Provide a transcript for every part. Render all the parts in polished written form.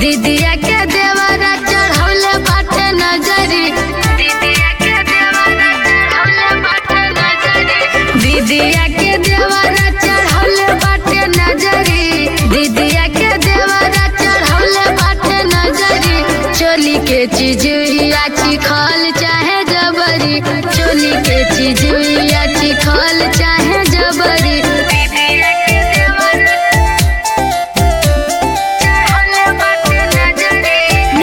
दीदिया के देवरा चढ़ौले बाटे नजरी, दीदिया के देवरा चढ़ौले बाटे नजरी, दीदिया के देवरा चढ़ौले बाटे नजरी, दीदिया के देवरा चढ़ौले बाटे नजरी। चोली के चिजुइया चिखल चाहे जबरी, चोली के चिजुइया चिखल चाहे जबरी। दीदिया के देवरा चढ़ौले बाटे नजरी,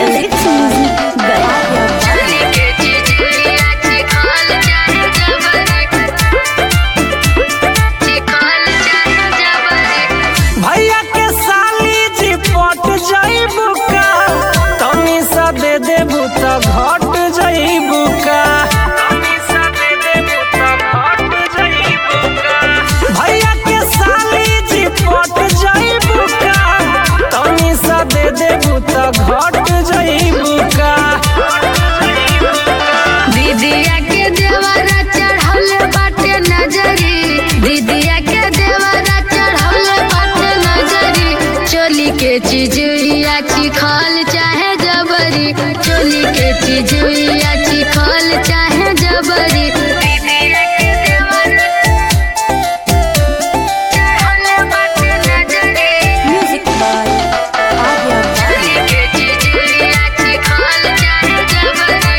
चोली के चिजुइया चिखल चाहे जबरी, चिखल चाहे जबरी। भैया के साली जी पट जाइबू का, तनी सा दे देबू त घट जाइबू का, तनी सा दे देबू त घट जाइबू का। भैया के साली जी पट जाइबू का, तनी सा दे देबू त घट जाइबू का। दीदिया के देवरा चढ़ौले बाटे नजरी, दीदिया के देवरा चढ़ौले बाटे नजरी। चोली के चिजुइया चिखल चाहे जबरी, चोली के चिजुइया चिखल चाहे जबरी। दीदिया के देवरा चढ़ौले बाटे नजरी, चोली के चिजुइया चिखल चाहे जबरी,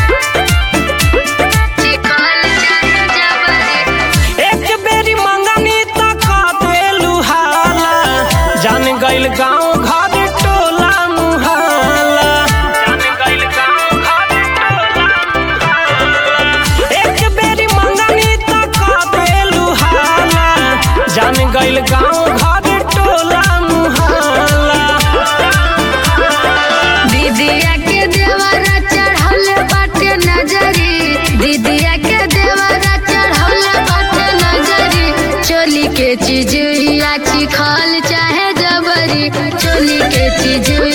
चिखल चाहे जबरी। एक बेरी मंगनी त देलू हाला, जान गइल गाँव घर टोला मुहाला, जान गइल गाँव घर टोला मुहाला। एक बेरी मंगनी त देलू हाला, जान गइल गाँव घर टोला मुहाला। दीदिया के देवरा चढ़ौले बाटे नजरी, दीदिया के देवरा चढ़ौले बाटे नजरी। चोली के चिजुइया चिखल चाहे जबरी, चोली के चिजुइया